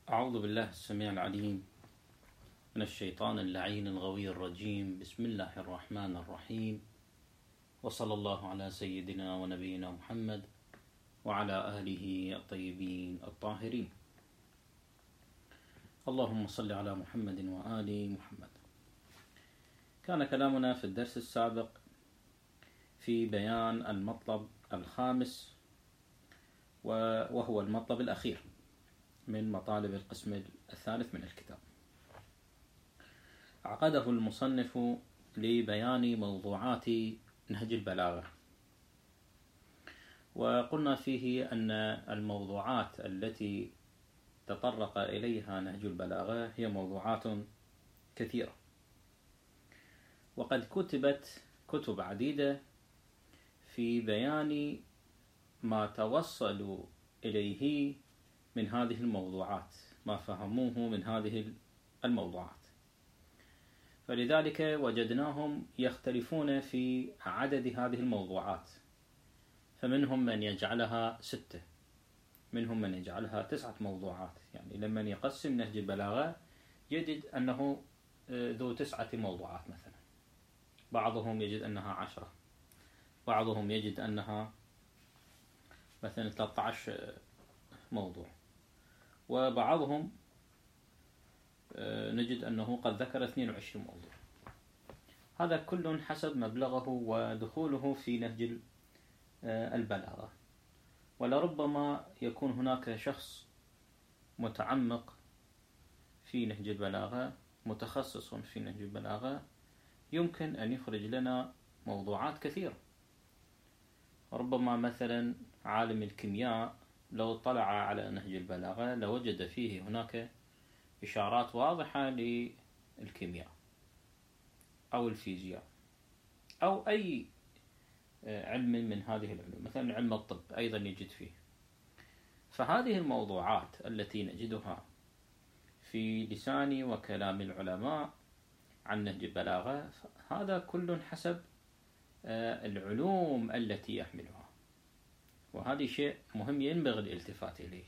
أعوذ بالله السميع العليم من الشيطان اللعين الغوي الرجيم. بسم الله الرحمن الرحيم، وصلى الله على سيدنا ونبينا محمد وعلى آله الطيبين الطاهرين. اللهم صل على محمد وآل محمد. كان كلامنا في الدرس السابق في بيان المطلب الخامس، وهو المطلب الأخير من مطالب القسم الثالث من الكتاب. عقده المصنف لبيان موضوعات نهج البلاغة، وقلنا فيه أن الموضوعات التي تطرق إليها نهج البلاغة هي موضوعات كثيرة، وقد كتبت كتب عديدة في بيان ما توصلوا إليه من هذه الموضوعات، ما فهموه من هذه الموضوعات. فلذلك وجدناهم يختلفون في عدد هذه الموضوعات، فمنهم من يجعلها 6، منهم من يجعلها 9 موضوعات. يعني لما يقسم نهج البلاغة يجد أنه ذو 9 موضوعات مثلا، بعضهم يجد أنها 10، بعضهم يجد أنها مثلا 13 موضوع، وبعضهم نجد أنه قد ذكر 22 موضوع. هذا كل حسب مبلغه ودخوله في نهج البلاغة. ولربما يكون هناك شخص متعمق في نهج البلاغة، متخصص في نهج البلاغة، يمكن أن يخرج لنا موضوعات كثيرة. ربما مثلا عالم الكيمياء لو طلع على نهج البلاغة لوجد فيه هناك إشارات واضحة للكيمياء أو الفيزياء أو أي علم من هذه العلوم، مثلا علم الطب أيضا يجد فيه. فهذه الموضوعات التي نجدها في لسان وكلام العلماء عن نهج البلاغة، هذا كل حسب العلوم التي يحملها، وهذا شيء مهم ينبغي الالتفات إليه.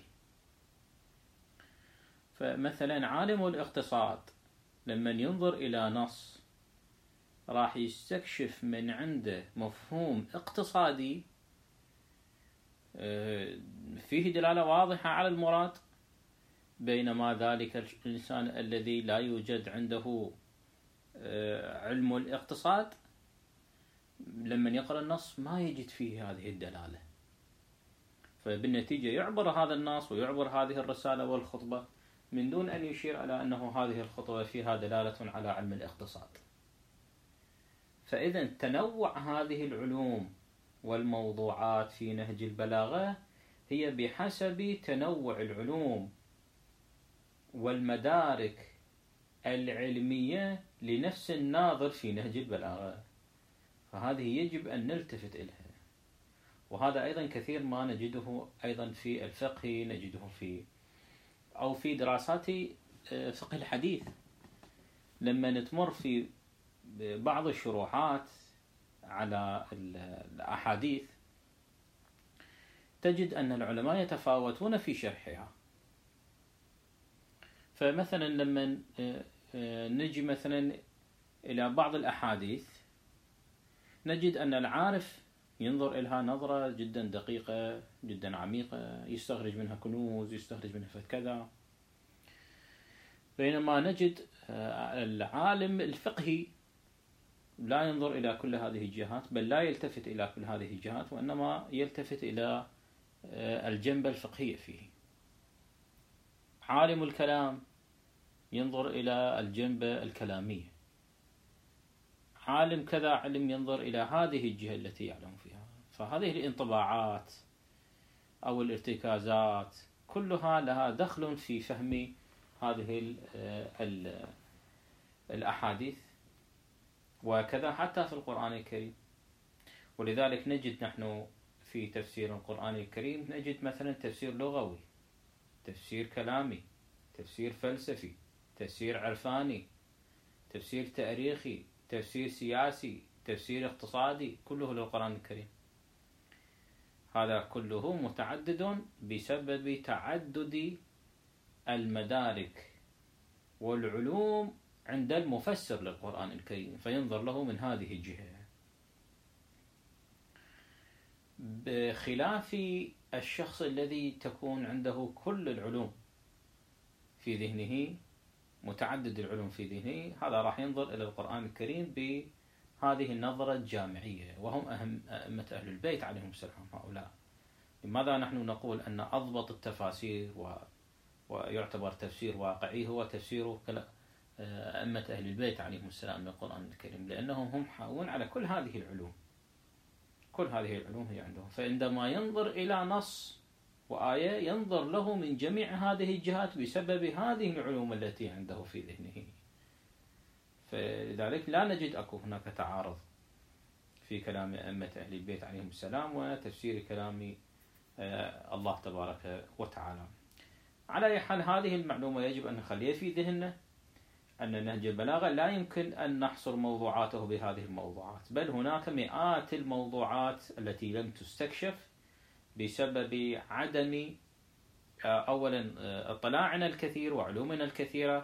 فمثلا عالم الاقتصاد لما ينظر إلى نص راح يستكشف من عنده مفهوم اقتصادي فيه دلالة واضحة على المراد، بينما ذلك الإنسان الذي لا يوجد عنده علم الاقتصاد لما يقرأ النص ما يجد فيه هذه الدلالة، فبالنتيجة يعبر هذا النص ويعبر هذه الرسالة والخطبة من دون أن يشير على أنه هذه الخطبة فيها دلالة على علم الاقتصاد. فإذا تنوع هذه العلوم والموضوعات في نهج البلاغة هي بحسب تنوع العلوم والمدارك العلمية لنفس الناظر في نهج البلاغة، فهذه يجب أن نلتفت إليها. وهذا أيضا كثير ما نجده أيضا في الفقه، نجده في دراسات فقه الحديث. لما نتمر في بعض الشروحات على الأحاديث تجد أن العلماء يتفاوتون في شرحها. فمثلا لما نجي مثلا إلى بعض الأحاديث نجد أن العارف ينظر إليها نظرة جدا دقيقة جدا عميقة، يستخرج منها كنوز، يستخرج منها كذا، بينما نجد العالم الفقهي لا ينظر إلى كل هذه الجهات، بل لا يلتفت إلى كل هذه الجهات، وإنما يلتفت إلى الجنبة الفقهية فيه. عالم الكلام ينظر إلى الجنبة الكلامية، عالم كذا علم ينظر إلى هذه الجهة التي يعلم فيها. فهذه الانطباعات أو الارتكازات كلها لها دخل في فهم هذه الأحاديث، وكذا حتى في القرآن الكريم. ولذلك نجد نحن في تفسير القرآن الكريم نجد مثلا تفسير لغوي، تفسير كلامي، تفسير فلسفي، تفسير عرفاني، تفسير تاريخي، تفسير سياسي، تفسير اقتصادي، كله للقرآن الكريم. هذا كله متعدد بسبب تعدد المدارك والعلوم عند المفسر للقرآن الكريم، فينظر له من هذه الجهة، بخلاف الشخص الذي تكون عنده كل العلوم في ذهنه، متعدد العلوم في ذهنه، هذا راح ينظر إلى القرآن الكريم بهذه النظرة الجامعية، وهم أئمة أهل البيت عليهم السلام هؤلاء. لماذا نحن نقول أن أضبط التفاسير ويعتبر تفسير واقعي هو تفسير أئمة أهل البيت عليهم السلام للقرآن الكريم؟ لأنهم هم حاوون على كل هذه العلوم، كل هذه العلوم هي عندهم، فعندما ينظر إلى نص وآية ينظر له من جميع هذه الجهات بسبب هذه العلوم التي عنده في ذهنه. فلذلك لا نجد أكو هناك تعارض في كلام أئمة أهل البيت عليهم السلام وتفسير كلام الله تبارك وتعالى. على أي حال هذه المعلومة يجب أن نخليها في ذهننا، أن نهج البلاغة لا يمكن أن نحصر موضوعاته بهذه الموضوعات، بل هناك مئات الموضوعات التي لم تستكشف بسبب عدم أولا اطلاعنا الكثير وعلومنا الكثيرة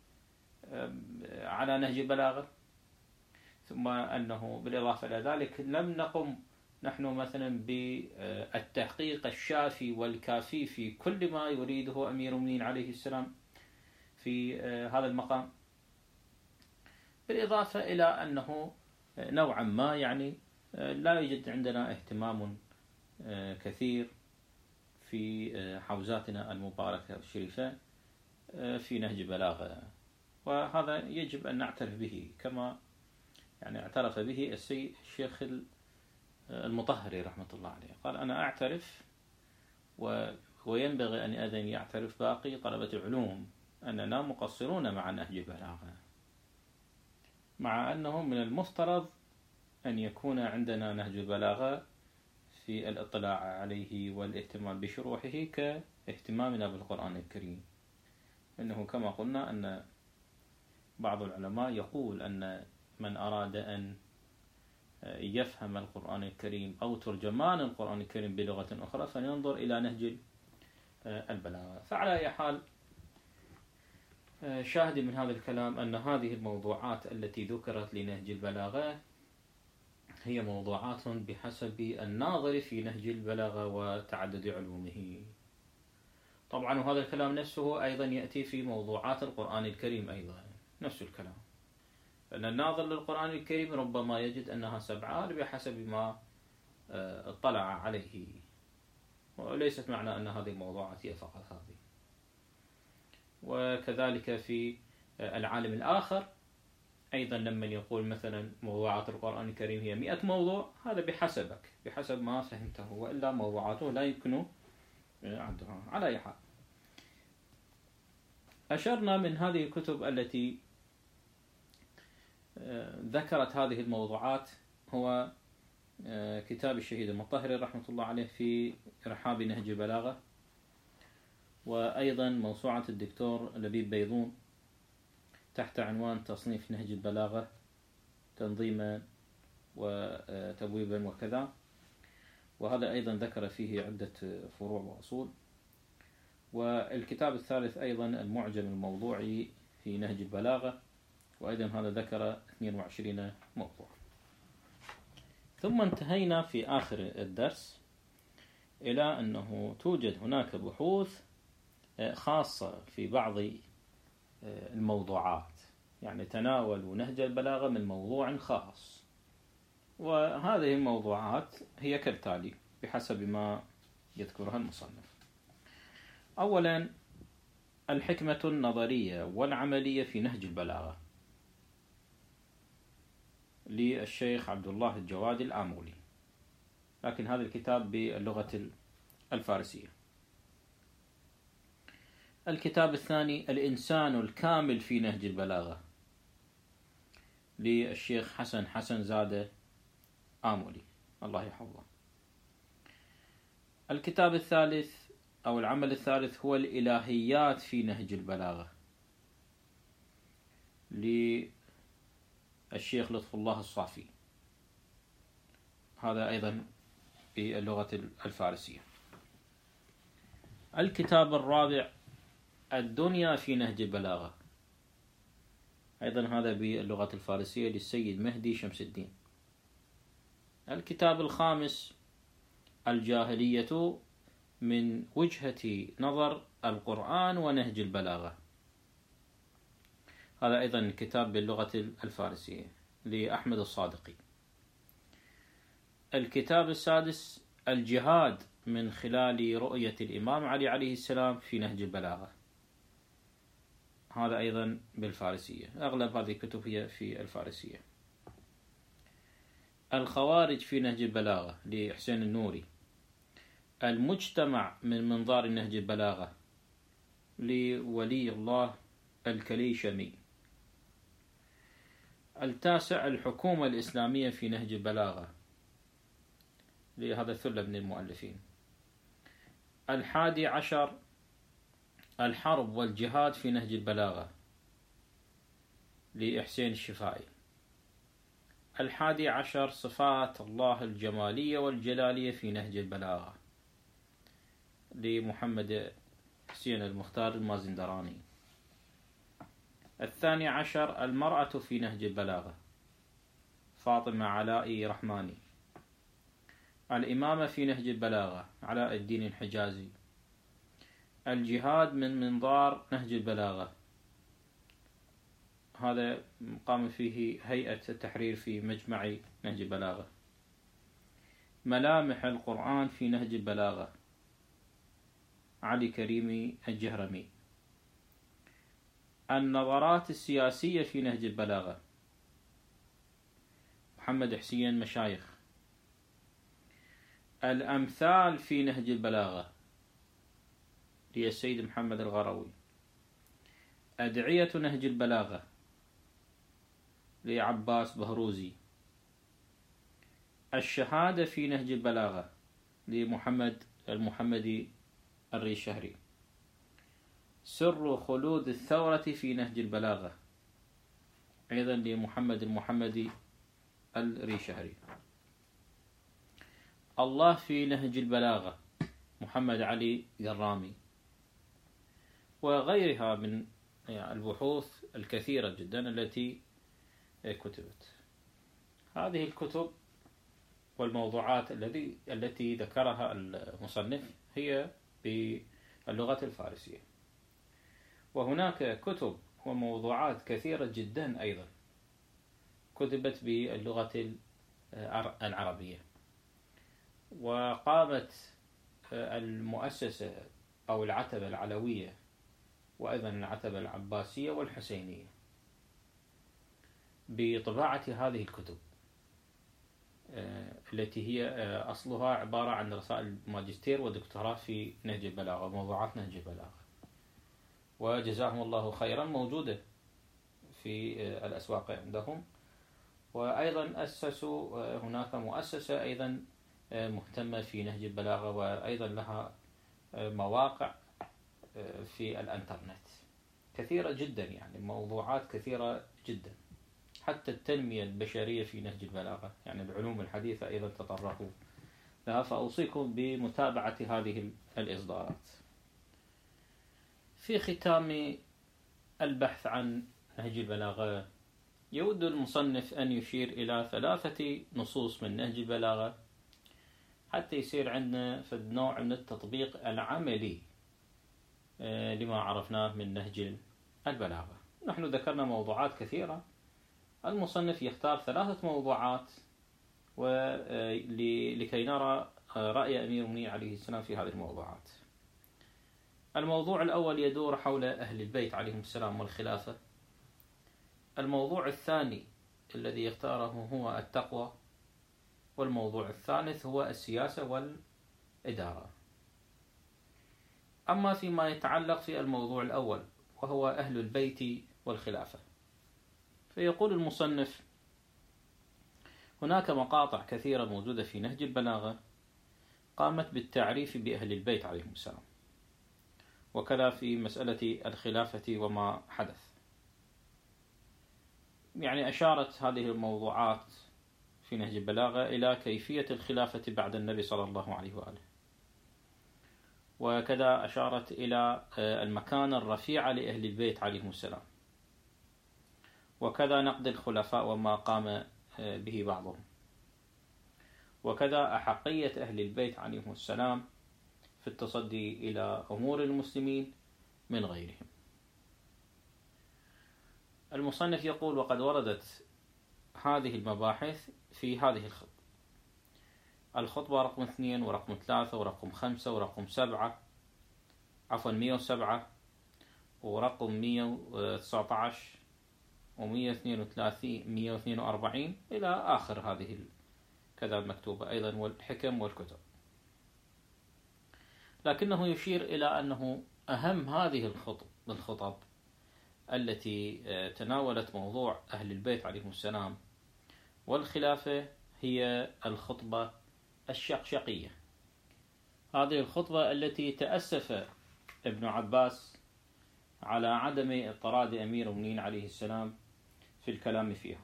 على نهج البلاغة، ثم أنه بالإضافة إلى ذلك لم نقم نحن مثلا بالتحقيق الشافي والكافي في كل ما يريده أمير المؤمنين عليه السلام في هذا المقام، بالإضافة إلى أنه نوعا ما يعني لا يوجد عندنا اهتمام كثير في حوزاتنا المباركة الشريفة في نهج البلاغة، وهذا يجب أن نعترف به كما يعني اعترف به الشيخ المطهري رحمة الله عليه. قال أنا أعترف وينبغي أن أيضا يعترف باقي طلبة العلوم أننا مقصرون مع نهج البلاغة، مع أنه من المفترض أن يكون عندنا نهج البلاغة في الاطلاع عليه والاهتمام بشروحه كاهتمامنا بالقرآن الكريم. إنه كما قلنا أن بعض العلماء يقول أن من أراد أن يفهم القرآن الكريم أو ترجمان القرآن الكريم بلغة أخرى فلينظر إلى نهج البلاغة. فعلى أي حال شاهد من هذا الكلام أن هذه الموضوعات التي ذكرت لنهج البلاغة هي موضوعات بحسب الناظر في نهج البلاغة وتعدد علومه. طبعا وهذا الكلام نفسه أيضا يأتي في موضوعات القرآن الكريم أيضا نفس الكلام، أن الناظر للقرآن الكريم ربما يجد أنها 7 بحسب ما اطلع عليه، وليست معنى أن هذه الموضوعات هي فقط هذه. وكذلك في العالم الآخر أيضا لما يقول مثلا موضوعات القرآن الكريم هي 100 موضوع، هذا بحسبك بحسب ما فهمته، وإلا موضوعاته لا يمكن عدها. على أي حال أشرنا من هذه الكتب التي ذكرت هذه الموضوعات هو كتاب الشهيد المطهري رحمة الله عليه في رحاب نهج البلاغة، وأيضا موسوعة الدكتور لبيب بيضون تحت عنوان تصنيف نهج البلاغة تنظيما وتبويبا وكذا، وهذا أيضا ذكر فيه عدة فروع وأصول. والكتاب الثالث أيضا المعجم الموضوعي في نهج البلاغة، وأيضا هذا ذكر 22 موضوع. ثم انتهينا في آخر الدرس إلى أنه توجد هناك بحوث خاصة في بعض الموضوعات، يعني تناولوا نهج البلاغة من موضوع خاص، وهذه الموضوعات هي كالتالي بحسب ما يذكرها المصنف. أولا الحكمة النظرية والعملية في نهج البلاغة للشيخ عبد الله الجوادي الآمولي، لكن هذا الكتاب باللغة الفارسية. الكتاب الثاني الإنسان الكامل في نهج البلاغة للشيخ حسن زادة آمولي الله يحفظه. الكتاب الثالث أو العمل الثالث هو الإلهيات في نهج البلاغة للشيخ لطف الله الصافي، هذا أيضا باللغة الفارسية. الكتاب الرابع الدنيا في نهج البلاغة، أيضا هذا باللغة الفارسية للسيد مهدي شمس الدين. الكتاب الخامس الجاهلية من وجهة نظر القرآن ونهج البلاغة، هذا أيضا كتاب باللغة الفارسية لأحمد الصادقي. الكتاب السادس الجهاد من خلال رؤية الإمام علي عليه السلام في نهج البلاغة، هذا أيضا بالفارسية، أغلب هذه الكتب هي في الفارسية. الخوارج في نهج البلاغة لحسين النوري. المجتمع من منظار نهج البلاغة لولي الله الكليشمي. التاسع الحكومة الإسلامية في نهج البلاغة لهذا ثلة من المؤلفين. 11 الحرب والجهاد في نهج البلاغة لإحسين الشفائي. 11 صفات الله الجمالية والجلالية في نهج البلاغة لمحمد حسين المختار المازندراني. 12 المرأة في نهج البلاغة فاطمة علائي رحماني. الإمامة في نهج البلاغة علاء الدين الحجازي. الجهاد من منظار نهج البلاغة، هذا قام فيه هيئة التحرير في مجمع نهج البلاغة. ملامح القرآن في نهج البلاغة علي كريمي الجهرمي. النظرات السياسية في نهج البلاغة محمد حسين مشايخ. الأمثال في نهج البلاغة للسيد محمد الغروي. أدعية نهج البلاغة لعباس بهروزي. الشهادة في نهج البلاغة لمحمد المحمدي الريشهري. سر خلود الثورة في نهج البلاغة أيضا لمحمد المحمدي الريشهري. الله في نهج البلاغة محمد علي قرامي، وغيرها من البحوث الكثيرة جدا التي كتبت. هذه الكتب والموضوعات التي ذكرها المصنف هي باللغة الفارسية، وهناك كتب وموضوعات كثيرة جدا أيضا كتبت باللغة العربية. وقامت المؤسسة أو العتبة العلوية وأيضا العتبة العباسية والحسينية بطباعة هذه الكتب التي هي أصلها عبارة عن رسائل ماجستير ودكتوراه في نهج البلاغة وموضوعات نهج البلاغة، وجزاهم الله خيرا موجودة في الأسواق عندهم. وأيضا أسسوا هناك مؤسسة أيضا مهتمة في نهج البلاغة، وأيضا لها مواقع في الانترنت كثيرة جدا، يعني موضوعات كثيرة جدا. حتى التنمية البشرية في نهج البلاغة، يعني العلوم الحديثة أيضا تطرقوا لها، فأوصيكم بمتابعة هذه الإصدارات. في ختام البحث عن نهج البلاغة يود المصنف أن يشير إلى 3 نصوص من نهج البلاغة حتى يصير عندنا في نوع من التطبيق العملي لما عرفناه من نهج البلاغة. نحن ذكرنا موضوعات كثيرة، المصنف يختار 3 موضوعات لكي نرى رأي أمير المؤمنين عليه السلام في هذه الموضوعات. الموضوع الأول يدور حول أهل البيت عليهم السلام والخلافة. الموضوع الثاني الذي يختاره هو التقوى، والموضوع الثالث هو السياسة والإدارة. أما فيما يتعلق في الموضوع الأول وهو أهل البيت والخلافة، فيقول المصنف: هناك مقاطع كثيرة موجودة في نهج البلاغة قامت بالتعريف بأهل البيت عليهم السلام، وكذا في مسألة الخلافة وما حدث. يعني أشارت هذه الموضوعات في نهج البلاغة إلى كيفية الخلافة بعد النبي صلى الله عليه وآله، وكذا أشارت إلى المكانة الرفيعة لأهل البيت عليهم السلام، وكذا نقد الخلفاء وما قام به بعضهم، وكذا أحقية أهل البيت عليهم السلام في التصدي إلى أمور المسلمين من غيرهم. المصنف يقول: وقد وردت هذه المباحث في هذه الخطبة رقم 2 ورقم 3 ورقم 5 ورقم 7، عفوا 107 ورقم 119 و132 142 إلى آخر هذه كذا مكتوبة أيضا، والحكم والكتب. لكنه يشير إلى أنه أهم هذه الخطب التي تناولت موضوع أهل البيت عليهم السلام والخلافة هي الخطبة الشقشقية. هذه الخطبة التي تأسف ابن عباس على عدم اضطراد أمير المؤمنين عليه السلام في الكلام فيها،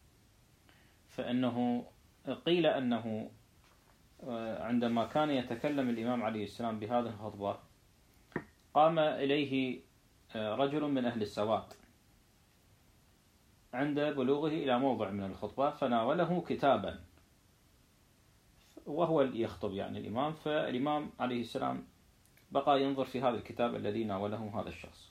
فإنه قيل أنه عندما كان يتكلم الإمام عليه السلام بهذه الخطبة قام إليه رجل من أهل السواد عند بلوغه إلى موضع من الخطبة، فناوله كتابا وهو يخطب يعني الإمام، فالإمام عليه السلام بقى ينظر في هذا الكتاب الذي ناوله هذا الشخص.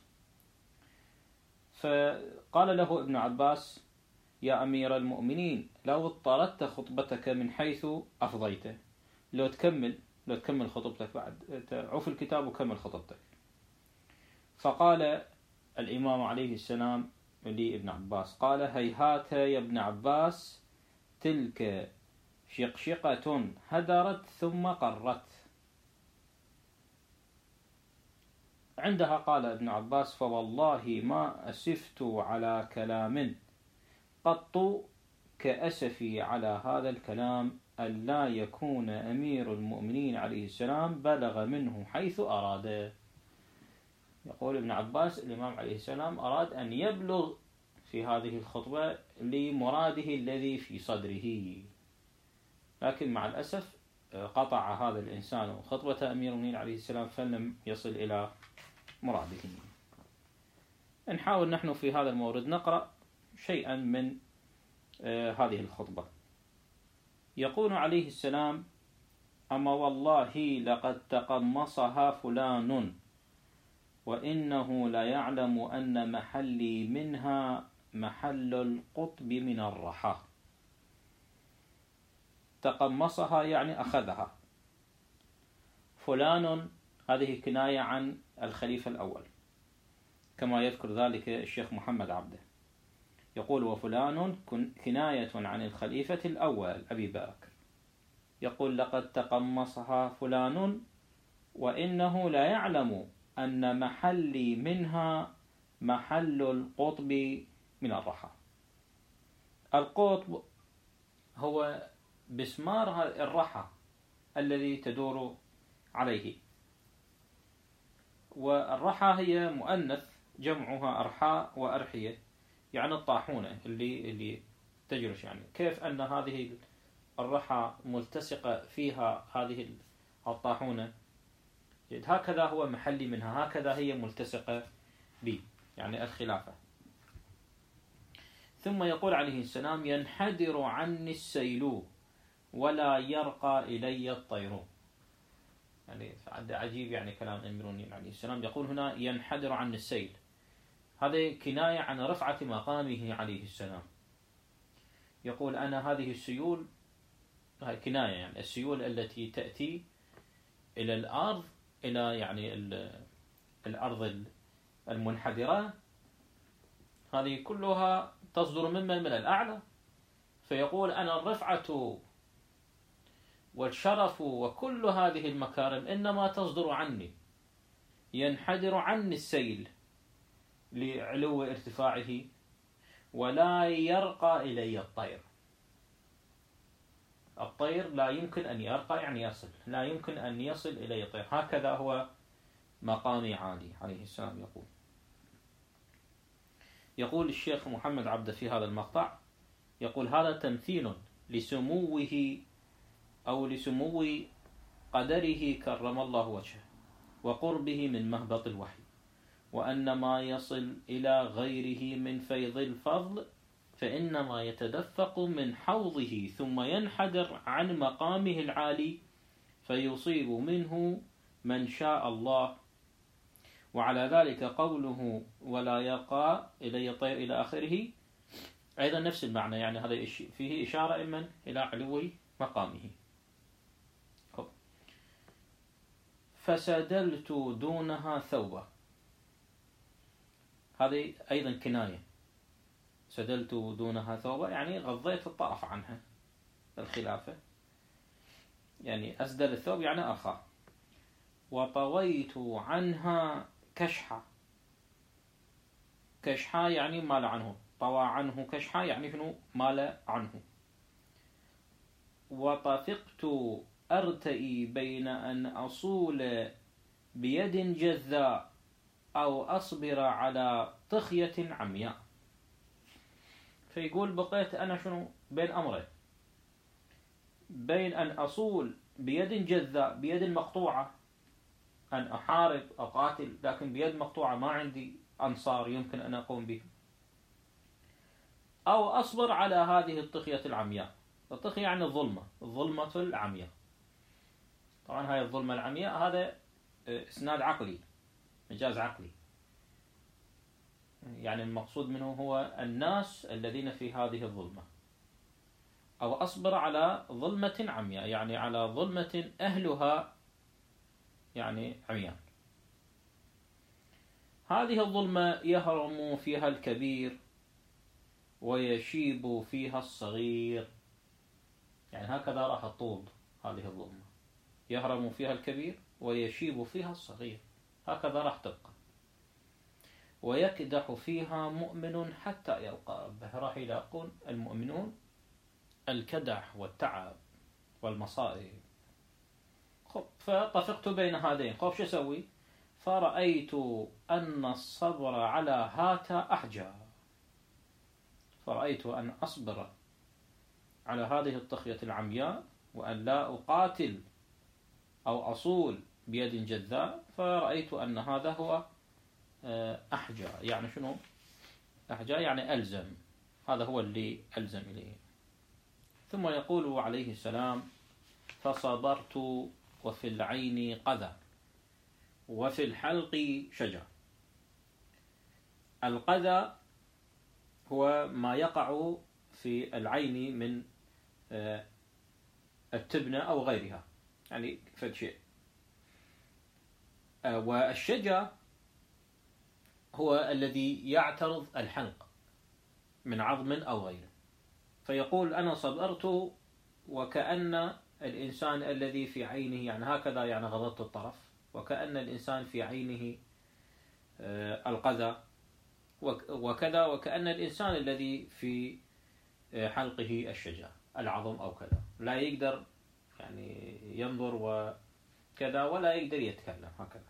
فقال له ابن عباس: يا أمير المؤمنين، لو اضطردت خطبتك من حيث أفضيته، لو تكمل خطبتك بعد، عف الكتاب وكمل خطبتك. فقال الإمام عليه السلام لابن عباس، قال: هيهات يا ابن عباس، تلك شقشقة هدرت ثم قرت. عندها قال ابن عباس: فوالله ما أسفت على كلام قط كأسفي على هذا الكلام، ألا يكون أمير المؤمنين عليه السلام بلغ منه حيث أراد. يقول ابن عباس: الإمام عليه السلام أراد أن يبلغ في هذه الخطبة لمراده الذي في صدره، لكن مع الأسف قطع هذا الإنسان خطبة أمير المؤمنين عليه السلام فلم يصل إلى مراده. نحاول نحن في هذا المورد نقرأ شيئا من هذه الخطبة. يقول عليه السلام: أما والله لقد تقمصها فلان، وإنه لا يعلم أن محلي منها محل القطب من الرحى. تقمصها يعني أخذها. فلان هذه كناية عن الخليفة الأول كما يذكر ذلك الشيخ محمد عبده، يقول: وفلان كناية عن الخليفة الأول أبي بكر. يقول: لقد تقمصها فلان وإنه لا يعلم أن محلي منها محل القطب من الرحى. القطب هو بسمار الرحى الذي تدور عليه، والرحى هي مؤنث جمعها أرحاء وأرحية، يعني الطاحونة اللي تجرش. يعني كيف أن هذه الرحى ملتصقة فيها هذه الطاحونة، هكذا هو محلي منها، هكذا هي ملتصقة بي، يعني الخلافة. ثم يقول عليه السلام: ينحدر عني السيل ولا يرقى إلي الطير. يعني عجيب يعني كلام أمير المؤمنين عليه السلام. يقول هنا ينحدر عن السيل، هذه كناية عن رفعة مقامه عليه السلام. يقول: أنا هذه السيول، هذه كناية يعني السيول التي تأتي إلى الأرض، إلى يعني الأرض المنحدرة، هذه كلها تصدر من الأعلى. فيقول: أنا الرفعة والشرف وكل هذه المكارم إنما تصدر عني. ينحدر عني السيل لعلو ارتفاعه، ولا يرقى إلي الطير. الطير لا يمكن أن يرقى يعني يصل، لا يمكن أن يصل إلي الطير، هكذا هو مقامي عالي عليه السلام. يقول الشيخ محمد عبده في هذا المقطع، يقول: هذا تمثيل لسموه أو لسمو قدره كرم الله وجهه. وقربه من مهبط الوحي، وأن ما يصل إلى غيره من فيض الفضل فإنما يتدفق من حوضه ثم ينحدر عن مقامه العالي فيصيب منه من شاء الله. وعلى ذلك قوله ولا يرقى إلي الطير إلى آخره أيضا نفس المعنى، يعني هذا فيه إشارة إما إلى علو مقامه. فسدلت دونها ثوبا، هذه أيضا كناية. سدلت دونها ثوبا يعني غضيت الطرف عنها، الخلافة يعني أسدل الثوب يعني أرخاه. وطويت عنها كشحة، كشحة يعني مال عنه، طوى عنه كشحة يعني شنو مال عنه. وطفقت أرتئي بين أن أصول بيد جذاء أو أصبر على طخية عمياء. فيقول بقيت أنا شنو بين أمرين، بين أن أصول بيد جذاء، بيد مقطوعة، أن أحارب أقاتل لكن بيد مقطوعة ما عندي أنصار يمكن أن أقوم بهم، أو أصبر على هذه الطخية العمياء. الطخية يعني الظلمة، الظلمة العمياء. طبعا هاي الظلمة العمياء هذا إسناد عقلي، مجاز عقلي، يعني المقصود منه هو الناس الذين في هذه الظلمة. أو أصبر على ظلمة عمياء يعني على ظلمة أهلها يعني عميان. هذه الظلمة يهرم فيها الكبير ويشيب فيها الصغير، يعني هكذا راح الطول هذه الظلمة، يهرم فيها الكبير ويشيب فيها الصغير، هكذا راح تبقى. ويكدح فيها مؤمن حتى يلقى ربه، راح يلاقون المؤمنون الكدح والتعب والمصائب. خب فطفقت بين هذين، خب شو أسوي؟ فرأيت أن الصبر على هاتا أحجى، فرأيت أن أصبر على هذه الطخية العمياء وأن لا أقاتل أو أصول بيد جذاء، فرأيت أن هذا هو أحجى. يعني شنو أحجى؟ يعني ألزم، هذا هو اللي ألزم إليه. ثم يقول عليه السلام فصبرت وفي العين قذى وفي الحلق شجر. القذى هو ما يقع في العين من التبنة أو غيرها، يعني فد شيء. والشجر هو الذي يعترض الحلق من عظم أو غيره. فيقول أنا صبرت وكأن الإنسان الذي في عينه، يعني هكذا يعني غضضت الطرف، وكأن الإنسان في عينه القذى، وكذا وكأن الإنسان الذي في حلقه الشجر العظم أو كذا، لا يقدر يعني ينظر وكذا ولا يقدر يتكلم هكذا.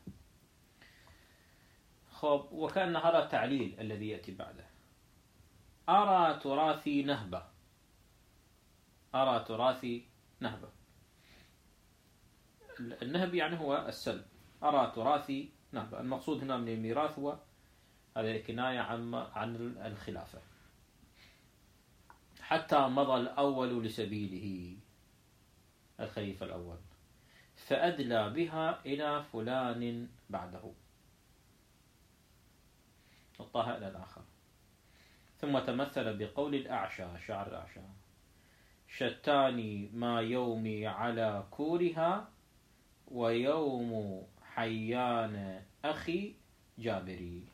خب وكأن هذا التعليل الذي يأتي بعده. أرى تراثي نهبة، أرى تراثي نهبة، النهب يعني هو السلب. أرى تراثي نهبة، المقصود هنا من الميراث هو هذه كناية عن الخلافة. حتى مضى الأول لسبيله، الخليفة الأول، فأدلى بها إلى فلان بعده، نطاها إلى الآخر. ثم تمثل بقول الأعشى، شعر الأعشى: شتاني ما يومي على كورها ويوم حيان أخي جابري.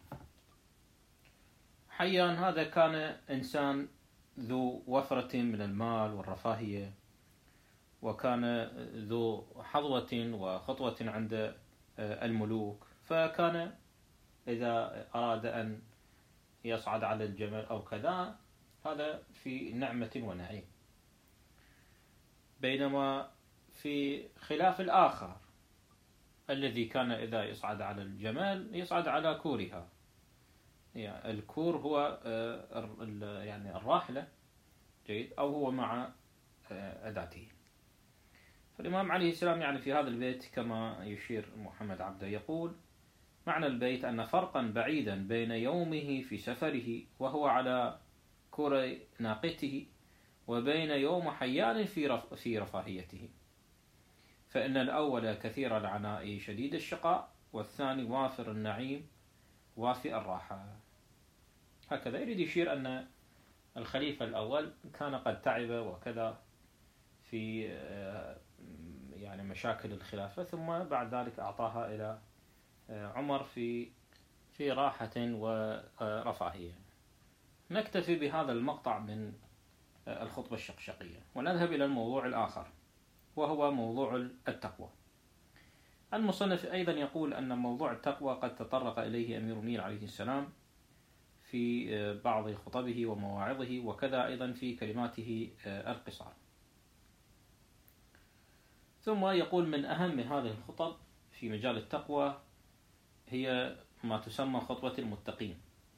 حيان هذا كان إنسان ذو وفرة من المال والرفاهية، وكان ذو حظوة وخطوة عند الملوك، فكان إذا أراد أن يصعد على الجمل أو كذا هذا في نعمة ونعيم. بينما في خلاف الآخر الذي كان إذا يصعد على الجمال يصعد على كورها، يعني الكور هو يعني الراحلة، جيد، أو هو مع أداته. فالإمام عليه السلام يعني في هذا البيت كما يشير محمد عبده يقول: معنى البيت أن فرقا بعيدا بين يومه في سفره وهو على كرة ناقته وبين يوم حيان في رفاهيته، فإن الأول كثير العناء شديد الشقاء، والثاني وافر النعيم وافئ الراحة. هكذا يريد يشير أن الخليفة الأول كان قد تعب وكذا في يعني مشاكل الخلافة، ثم بعد ذلك أعطاها إلى عمر في راحة ورفاهية. نكتفي بهذا المقطع من الخطبة الشقشقية ونذهب إلى الموضوع الآخر، وهو موضوع التقوى. المصنف أيضا يقول أن موضوع التقوى قد تطرق إليه أمير المؤمنين عليه السلام في بعض خطبه ومواعظه، وكذا أيضا في كلماته القصار. ثم يقول: من أهم هذه الخطب في مجال التقوى هي ما تسمى خطبة المتقين،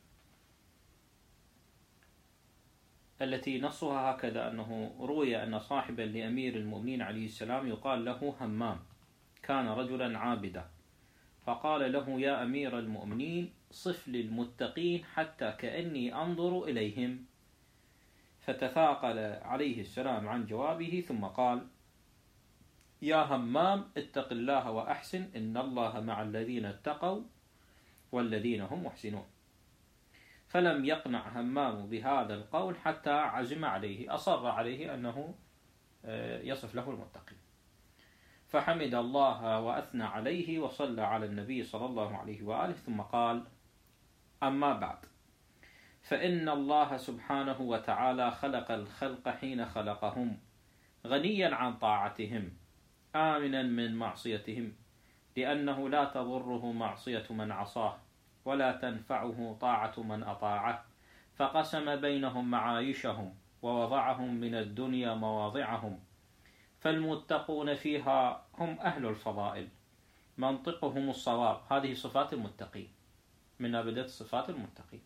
التي نصها هكذا: أنه روي أن صاحبا لأمير المؤمنين عليه السلام يقال له همام كان رجلا عابدا، فقال له: يا أمير المؤمنين، صف للمتقين حتى كأني أنظر إليهم. فتثاقل عليه السلام عن جوابه، ثم قال: يا همام، اتق الله وأحسن، إن الله مع الذين اتقوا والذين هم محسنون. فلم يقنع همام بهذا القول حتى عزم عليه، أصر عليه أنه يصف له المتقين، فحمد الله وأثنى عليه وصلى على النبي صلى الله عليه وآله، ثم قال: أما بعد، فإن الله سبحانه وتعالى خلق الخلق حين خلقهم غنيا عن طاعتهم آمنا من معصيتهم، لأنه لا تضره معصية من عصاه ولا تنفعه طاعة من أطاعه، فقسم بينهم معايشهم ووضعهم من الدنيا مواضعهم، فالمتقون فيها هم أهل الفضائل، منطقهم الصواب. هذه صفات المتقين، من أبدة صفات المتقين: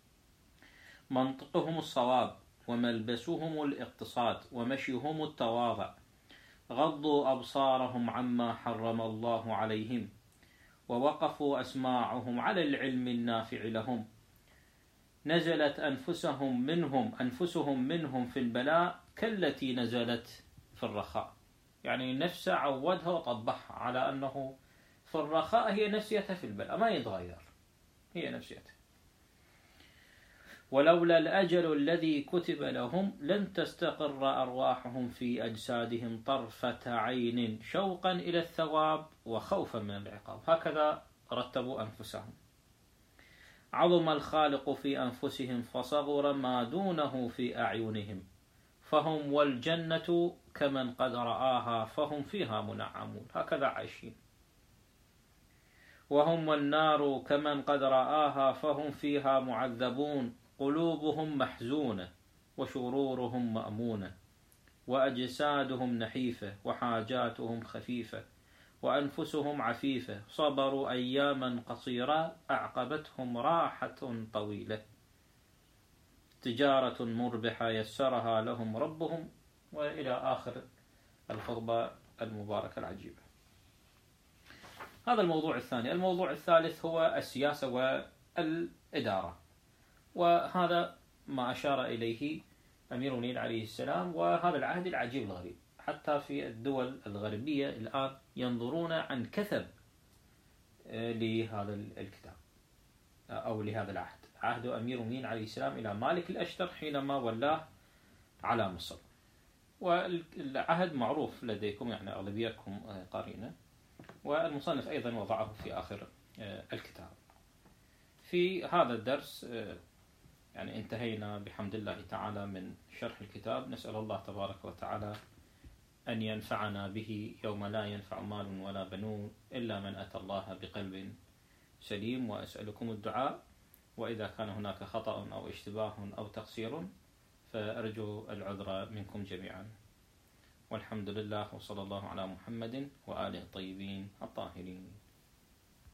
منطقهم الصواب، وملبسهم الاقتصاد، ومشيهم التواضع، غضوا أبصارهم عما حرم الله عليهم، ووقفوا أسماعهم على العلم النافع لهم، نزلت أنفسهم منهم في البلاء كالتي نزلت في الرخاء. يعني نفسه عودها وطبعها على أنه في الرخاء هي نفسيته في البلاء، ما يتغير، هي نفسيته. ولولا الأجل الذي كتب لهم لن تستقر أرواحهم في أجسادهم طرفة عين، شوقا إلى الثواب وخوفا من العقاب. هكذا رتبوا أنفسهم. عظم الخالق في أنفسهم فصغر ما دونه في أعينهم، فهم والجنة كمن قد رآها فهم فيها منعمون. هكذا عايشين. وهم والنار كمن قد رآها فهم فيها معذبون، قلوبهم محزونة وشرورهم مأمونة، وأجسادهم نحيفة وحاجاتهم خفيفة، وأنفسهم عفيفة، صبروا أياما قصيرة أعقبتهم راحة طويلة، تجارة مربحة يسرها لهم ربهم، وإلى آخر الخطبة المباركة العجيبة. هذا الموضوع الثاني. الموضوع الثالث هو السياسة والإدارة، وهذا ما أشار إليه أمير المؤمنين عليه السلام. وهذا العهد العجيب الغريب، حتى في الدول الغربية الآن ينظرون عن كثب لهذا الكتاب أو لهذا العهد، عهد أمير المؤمنين عليه السلام إلى مالك الأشتر حينما ولاه على مصر. والعهد معروف لديكم، يعني أغلبيتكم قارئينه، والمصنف أيضا وضعه في آخر الكتاب. في هذا الدرس يعني انتهينا بحمد الله تعالى من شرح الكتاب. نسأل الله تبارك وتعالى أن ينفعنا به يوم لا ينفع مال ولا بنون إلا من أتى الله بقلب سليم. وأسألكم الدعاء، وإذا كان هناك خطأ أو اشتباه أو تقصير فأرجو العذر منكم جميعا. والحمد لله، وصلى الله على محمد وآله الطيبين الطاهرين.